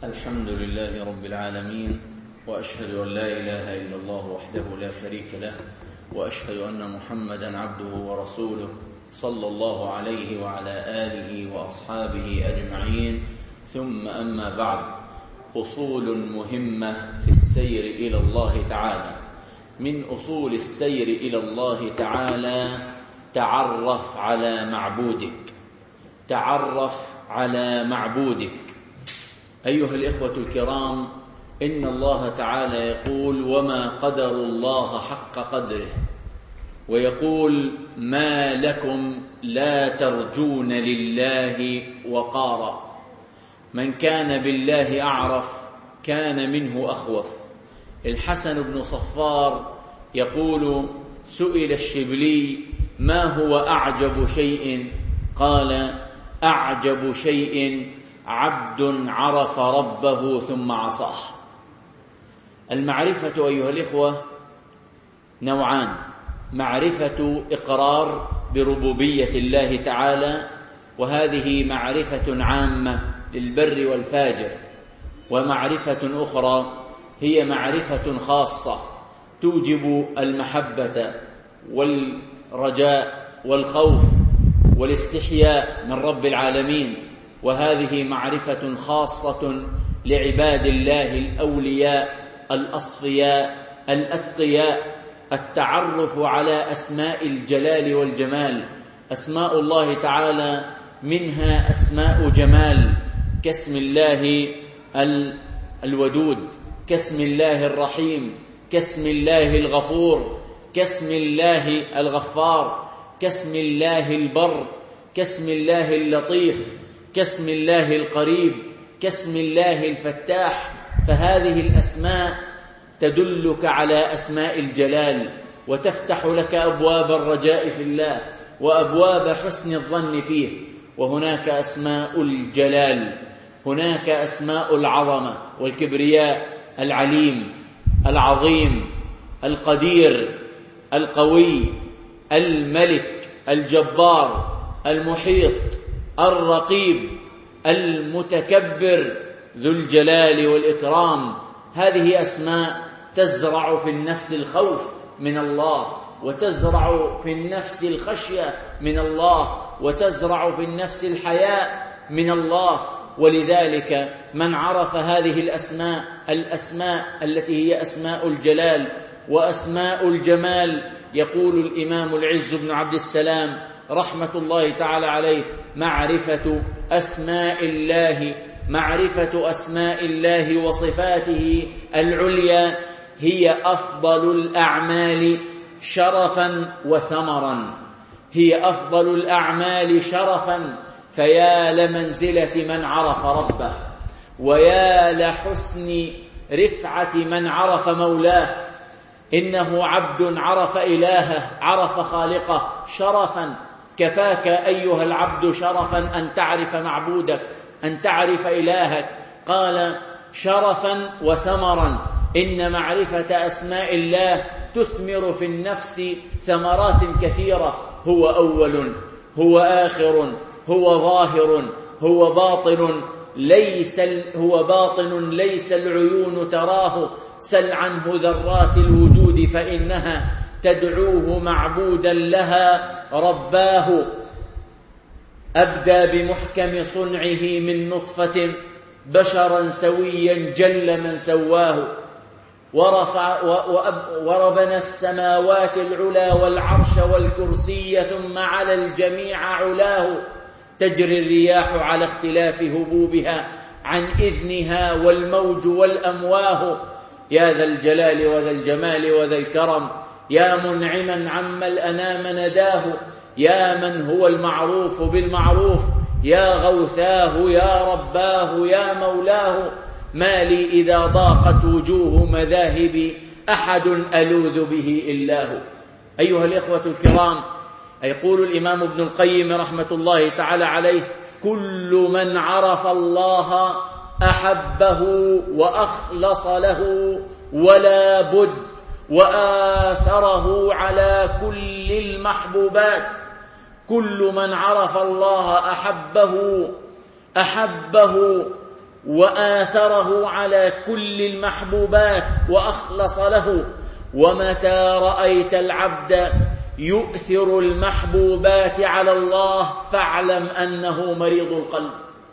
الحمد لله رب العالمين، وأشهد أن لا إله إلا الله وحده لا شريك له، وأشهد أن محمدًا عبده ورسوله صلى الله عليه وعلى آله وأصحابه أجمعين. ثم أما بعد، أصول مهمة في السير إلى الله تعالى. من أصول السير إلى الله تعالى: تعرف على معبودك، تعرف على معبودك. أيها الإخوة الكرام، إن الله تعالى يقول: وما قدر الله حق قدره، ويقول: ما لكم لا ترجون لله وقارا. من كان بالله أعرف كان منه أخوف. الحسن بن صفار يقول: سئل الشبلي: ما هو أعجب شيء؟ قال: أعجب شيء عبد عرف ربه ثم عصاه. المعرفة أيها الإخوة نوعان: معرفة إقرار بربوبية الله تعالى، وهذه معرفة عامة للبر والفاجر، ومعرفة أخرى هي معرفة خاصة توجب المحبة والرجاء والخوف والاستحياء من رب العالمين، وهذه معرفة خاصة لعباد الله الأولياء الأصفياء الأتقياء. التعرف على أسماء الجلال والجمال. أسماء الله تعالى منها أسماء جمال، كاسم الله الودود، كاسم الله الرحيم، كاسم الله الغفور، كاسم الله الغفار، كاسم الله البر، كاسم الله اللطيف، كاسم الله القريب، كاسم الله الفتاح. فهذه الأسماء تدلك على أسماء الجلال، وتفتح لك أبواب الرجاء في الله وأبواب حسن الظن فيه. وهناك أسماء الجلال، هناك أسماء العظمة والكبرياء: العليم، العظيم، القدير، القوي، الملك، الجبار، المحيط، الرقيب، المتكبر، ذو الجلال والإكرام. هذه أسماء تزرع في النفس الخوف من الله، وتزرع في النفس الخشية من الله، وتزرع في النفس الحياء من الله. ولذلك من عرف هذه الأسماء التي هي أسماء الجلال وأسماء الجمال، يقول الإمام العز بن عبد السلام رحمة الله تعالى عليه: معرفة أسماء الله وصفاته العليا هي أفضل الأعمال شرفا وثمرا. هي أفضل الأعمال شرفا، فيا لمنزلة من عرف ربه، ويا لحسن رفعة من عرف مولاه. إنه عبد عرف إلهه، عرف خالقه شرفا. كفاك أيها العبد شرفا أن تعرف معبودك، أن تعرف إلهك. قال: شرفا وثمرا. إن معرفة أسماء الله تثمر في النفس ثمرات كثيرة: هو أول، هو آخر، هو ظاهر، هو باطن، ليس العيون تراه. سل عنه ذرات الوجود فإنها تدعوه معبودا لها رباه. أبدى بمحكم صنعه من نطفة بشرا سويا جل من سواه. وربنا السماوات العلا والعرش والكرسي ثم على الجميع علاه. تجري الرياح على اختلاف هبوبها عن إذنها والموج والأمواه. يا ذا الجلال وذا الجمال وذا الكرم، يا منعما عما الأنام نداه. يا من هو المعروف بالمعروف، يا غوثاه، يا رباه، يا مولاه. ما لي إذا ضاقت وجوه مذاهبي أحد ألوذ به إلا هو. أيها الإخوة الكرام، يقول الإمام ابن القيم رحمة الله تعالى عليه: كل من عرف الله أحبه وأخلص له ولا بد، وآثره على كل المحبوبات. كل من عرف الله أحبه وآثره على كل المحبوبات وأخلص له. ومتى رأيت العبد يؤثر المحبوبات على الله فاعلم أنه مريض القلب.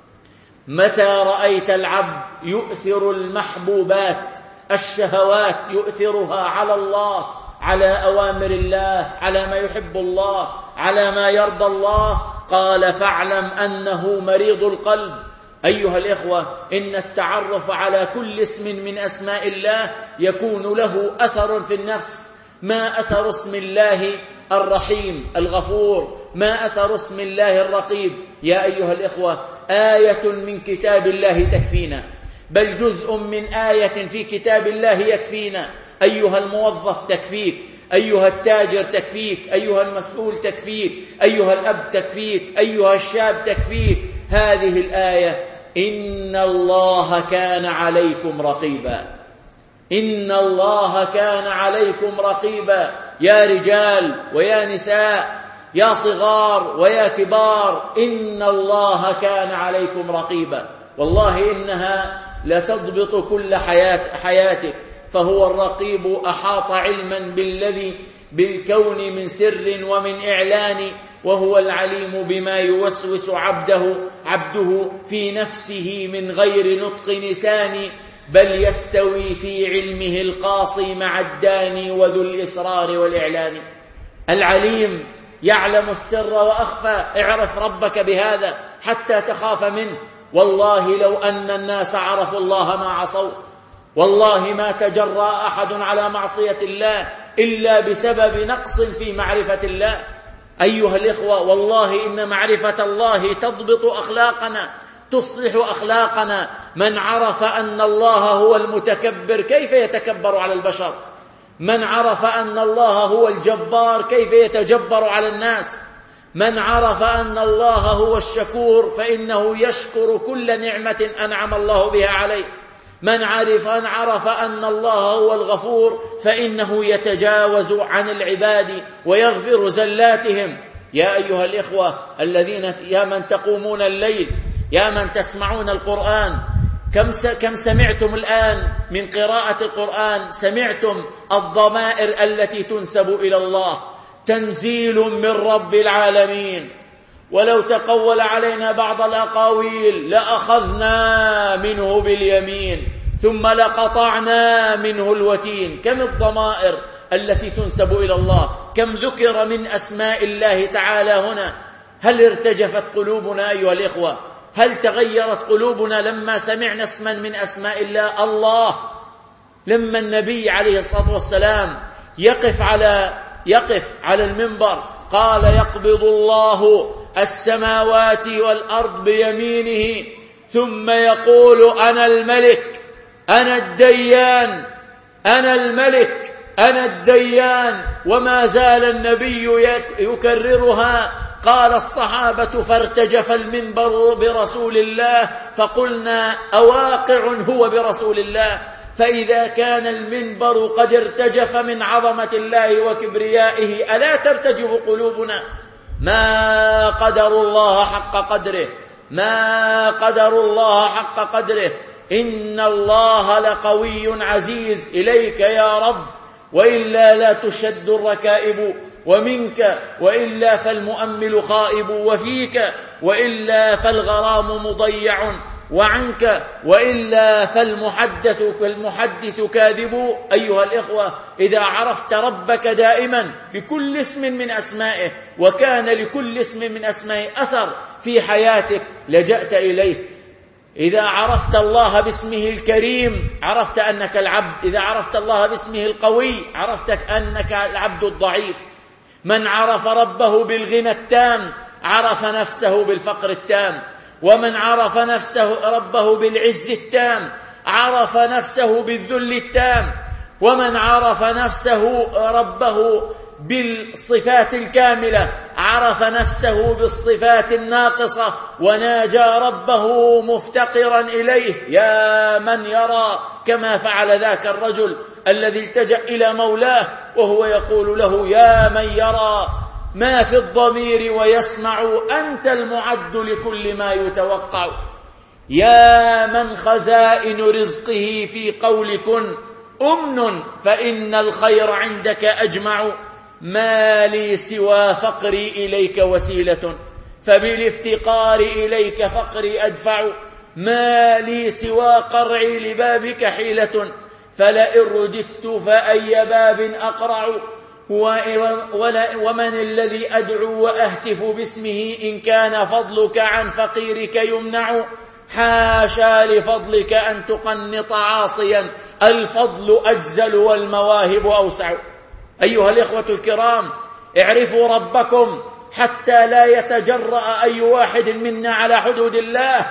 متى رأيت العبد يؤثر المحبوبات، الشهوات يؤثرها على الله، على أوامر الله، على ما يحب الله، على ما يرضى الله، قال فاعلم أنه مريض القلب. أيها الإخوة، إن التعرف على كل اسم من أسماء الله يكون له أثر في النفس. ما أثر اسم الله الرحيم الغفور؟ ما أثر اسم الله الرقيب؟ يا أيها الإخوة، آية من كتاب الله تكفينا، بل جزء من آية في كتاب الله يكفينا. أيها الموظف تكفيك، أيها التاجر تكفيك، أيها المسؤول تكفيك، أيها الأب تكفيك، أيها الشاب تكفيك. هذه الآية: إن الله كان عليكم رقيبا. إن الله كان عليكم رقيبا، يا رجال ويا نساء، يا صغار ويا كبار، إن الله كان عليكم رقيبا. والله إنها لتضبط كل حياتك، فهو الرقيب أحاط علما بالكون من سر ومن إعلان، وهو العليم بما يوسوس عبده في نفسه من غير نطق لسان، بل يستوي في علمه القاصي مع الداني وذو الإسرار والإعلان. العليم يعلم السر وأخفى. اعرف ربك بهذا حتى تخاف منه. والله لو أن الناس عرفوا الله ما عصوا، والله ما تجرأ أحد على معصية الله إلا بسبب نقص في معرفة الله. أيها الإخوة، والله إن معرفة الله تضبط أخلاقنا، تصلح أخلاقنا. من عرف أن الله هو المتكبر كيف يتكبر على البشر؟ من عرف أن الله هو الجبار كيف يتجبر على الناس؟ من عرف أن الله هو الشكور فإنه يشكر كل نعمة أنعم الله بها عليه. من عرف أن الله هو الغفور فإنه يتجاوز عن العباد ويغفر زلاتهم. يا أيها الإخوة الذين، يا من تقومون الليل، يا من تسمعون القرآن، كم سمعتم الآن من قراءة القرآن؟ سمعتم الضمائر التي تنسب إلى الله، تنزيل من رب العالمين. ولو تقول علينا بعض الأقاويل لأخذنا منه باليمين ثم لقطعنا منه الوتين. كم الضمائر التي تنسب إلى الله، كم ذكر من أسماء الله تعالى هنا. هل ارتجفت قلوبنا أيها الإخوة؟ هل تغيرت قلوبنا لما سمعنا اسما من أسماء الله؟ الله، لما النبي عليه الصلاة والسلام يقف على المنبر قال: يقبض الله السماوات والأرض بيمينه ثم يقول: أنا الملك، أنا الديان، أنا الملك، أنا الديان. وما زال النبي يكررها. قال الصحابة: فارتجف المنبر برسول الله، فقلنا: أواقع هو برسول الله؟ فإذا كان المنبر قد ارتجف من عظمة الله وكبريائه ألا ترتجف قلوبنا؟ ما قدر الله حق قدره، ما قدر الله حق قدره. إن الله لقوي عزيز إليك يا رب، وإلا لا تشد الركائب، ومنك وإلا فالمؤمل خائب، وفيك وإلا فالغرام مضيع، وعنك وإلا فالمحدث كاذب. أيها الإخوة، إذا عرفت ربك دائما بكل اسم من أسمائه، وكان لكل اسم من أسمائه أثر في حياتك، لجأت إليه. إذا عرفت الله باسمه الكريم عرفت أنك العبد، إذا عرفت الله باسمه القوي عرفت أنك العبد الضعيف. من عرف ربه بالغنى التام عرف نفسه بالفقر التام، ومن عرف ربه بالعز التام عرف نفسه بالذل التام، ومن عرف ربه بالصفات الكاملة عرف نفسه بالصفات الناقصة، وناجى ربه مفتقرا إليه. يا من يرى كما فعل ذاك الرجل الذي التجأ إلى مولاه وهو يقول له: يا من يرى ما في الضمير ويسمع، أنت المعد لكل ما يتوقع. يا من خزائن رزقه في قول كن أمن فإن الخير عندك أجمع. ما لي سوى فقري إليك وسيلة فبالافتقار إليك فقري أدفع. ما لي سوى قرعي لبابك حيلة فلئن رددت فأي باب أقرع. ومن الذي أدعو وأهتف باسمه إن كان فضلك عن فقيرك يمنع. حاشا لفضلك أن تقنط عاصيا الفضل أجزل والمواهب أوسع. أيها الإخوة الكرام، اعرفوا ربكم حتى لا يتجرأ أي واحد منا على حدود الله،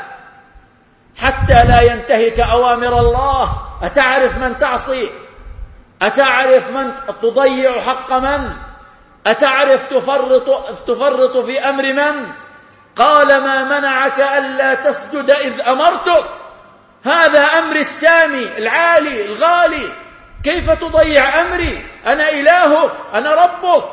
حتى لا ينتهك أوامر الله. أتعرف من تعصي؟ أتعرف من تضيع حق من؟ أتعرف تفرط في أمر من؟ قال ما منعك ألا تسجد إذ أمرتك. هذا أمر السامي العالي الغالي، كيف تضيع أمري؟ أنا إلهك، أنا ربك.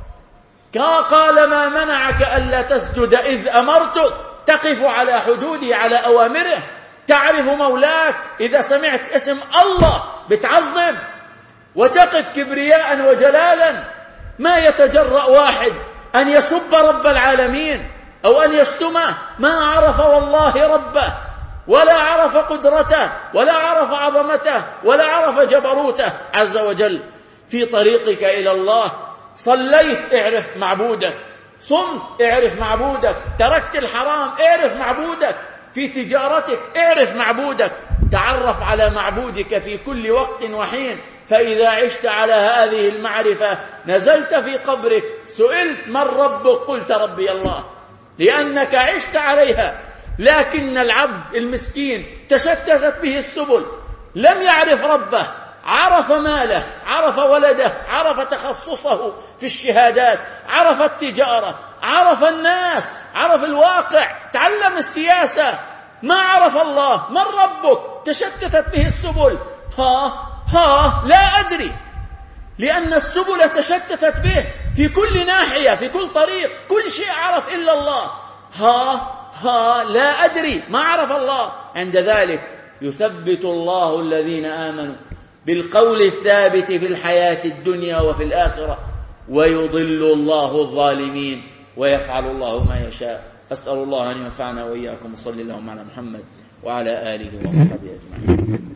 قال ما منعك ألا تسجد إذ أمرتك. تقف على حدودي، على أوامره. تعرف مولاك، إذا سمعت اسم الله بتعظم وتقف كبرياء وجلالا. ما يتجرأ واحد أن يسب رب العالمين أو أن يشتمه، ما عرف والله ربه، ولا عرف قدرته، ولا عرف عظمته، ولا عرف جبروته عز وجل. في طريقك إلى الله صليت، اعرف معبودك. صمت، اعرف معبودك. تركت الحرام، اعرف معبودك. في تجارتك اعرف معبودك. تعرف على معبودك في كل وقت وحين. فإذا عشت على هذه المعرفة نزلت في قبرك سئلت من ربك؟ قلت ربي الله، لأنك عشت عليها. لكن العبد المسكين تشتتت به السبل، لم يعرف ربه، عرف ماله، عرف ولده، عرف تخصصه في الشهادات، عرف التجارة، عرف الناس، عرف الواقع، تعلم السياسة، ما عرف الله. من ربك؟ تشتتت به السبل. لا أدري، لأن السبل تشتتت به في كل ناحية، في كل طريق، كل شيء عرف إلا الله. لا أدري، ما عرف الله. عند ذلك يثبت الله الذين آمنوا بالقول الثابت في الحياة الدنيا وفي الآخرة، ويضل الله الظالمين، ويفعل الله ما يشاء. أسأل الله أن ينفعنا وإياكم، وصلى اللهم على محمد وعلى آله وصحبه أجمعين.